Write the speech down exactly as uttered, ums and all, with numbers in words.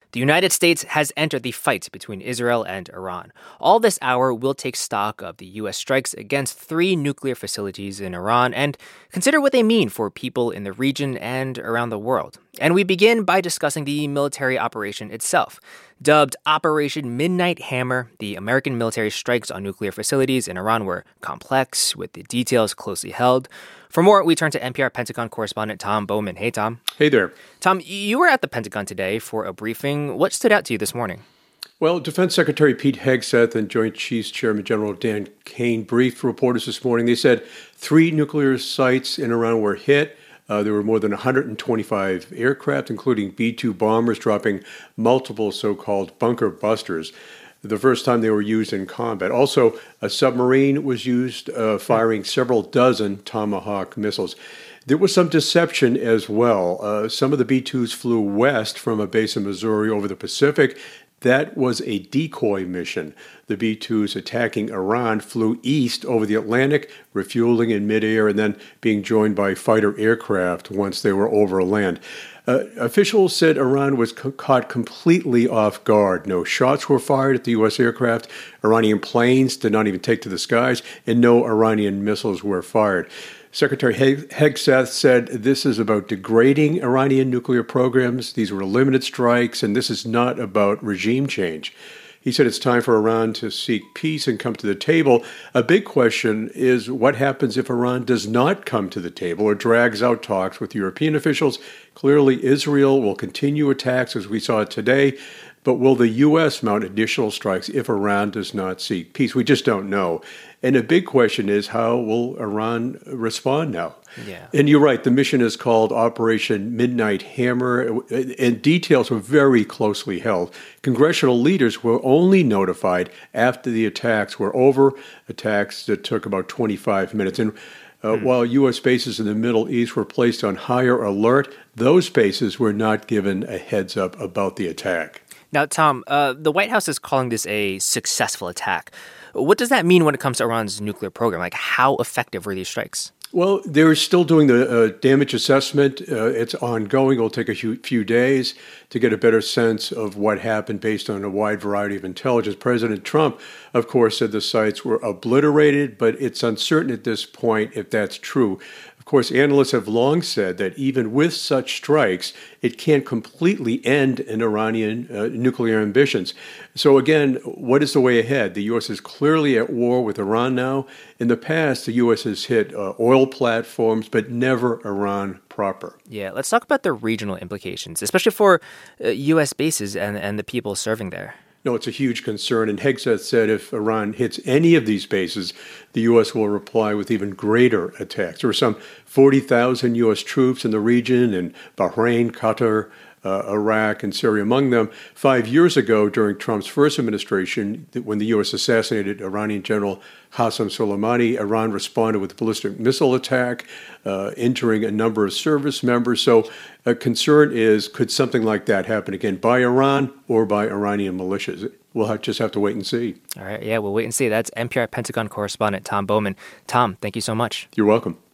The United States has entered the fight between Israel and Iran. All this hour, we'll take stock of the U S strikes against three nuclear facilities in Iran and consider what they mean for people in the region and around the world. And we begin by discussing the military operation itself. Dubbed Operation Midnight Hammer, the American military strikes on nuclear facilities in Iran were complex, with the details closely held. For more, we turn to N P R Pentagon correspondent Tom Bowman. Hey, Tom. Hey there. Tom, you were at the Pentagon today for a briefing. What stood out to you this morning? Well, Defense Secretary Pete Hegseth and Joint Chiefs Chairman General Dan Kane briefed reporters this morning. They said three nuclear sites in Iran were hit. Uh, there were more than one hundred twenty-five aircraft, including B two bombers, dropping multiple so-called bunker busters, the first time they were used in combat. Also, a submarine was used, uh, firing several dozen Tomahawk missiles. There was some deception as well. Uh, some of the B twos flew west from a base in Missouri over the Pacific. That was a decoy mission. The B twos attacking Iran flew east over the Atlantic, refueling in midair, and then being joined by fighter aircraft once they were over land. Uh, officials said Iran was co- caught completely off guard. No shots were fired at the U S aircraft. Iranian planes did not even take to the skies, and no Iranian missiles were fired. Secretary Hegseth said this is about degrading Iranian nuclear programs. These were limited strikes, and this is not about regime change. He said it's time for Iran to seek peace and come to the table. A big question is what happens if Iran does not come to the table or drags out talks with European officials. Clearly, Israel will continue attacks as we saw today, but will the U S mount additional strikes if Iran does not seek peace? We just don't know. And a big question is, how will Iran respond now? Yeah. And you're right, the mission is called Operation Midnight Hammer, and details were very closely held. Congressional leaders were only notified after the attacks were over, attacks that took about twenty-five minutes. And uh, hmm. while U S bases in the Middle East were placed on higher alert, those bases were not given a heads up about the attack. Now, Tom, uh, the White House is calling this a successful attack. What does that mean when it comes to Iran's nuclear program? Like, how effective were these strikes? Well, they're still doing the uh, damage assessment. Uh, it's ongoing. It'll take a few, few days to get a better sense of what happened based on a wide variety of intelligence. President Trump, of course, said the sites were obliterated, but it's uncertain at this point if that's true. Of course, analysts have long said that even with such strikes, it can't completely end an Iranian uh, nuclear ambitions. So again, what is the way ahead? The U S is clearly at war with Iran now. In the past, the U S has hit uh, oil platforms, but never Iran proper. Yeah, let's talk about the regional implications, especially for uh, U S bases and, and the people serving there. No, it's a huge concern, and Hegseth said if Iran hits any of these bases, the U S will reply with even greater attacks. There are some forty thousand U S troops in the region, in Bahrain, Qatar, uh, Iraq, and Syria among them. Five years ago, during Trump's first administration, when the U S assassinated Iranian General Qasem Soleimani, Iran responded with a ballistic missile attack, uh, injuring a number of service members. So a concern is, could something like that happen again by Iran or by Iranian militias? We'll have, just have to wait and see. All right, yeah, we'll wait and see. That's N P R Pentagon correspondent Tom Bowman. Tom, thank you so much. You're welcome.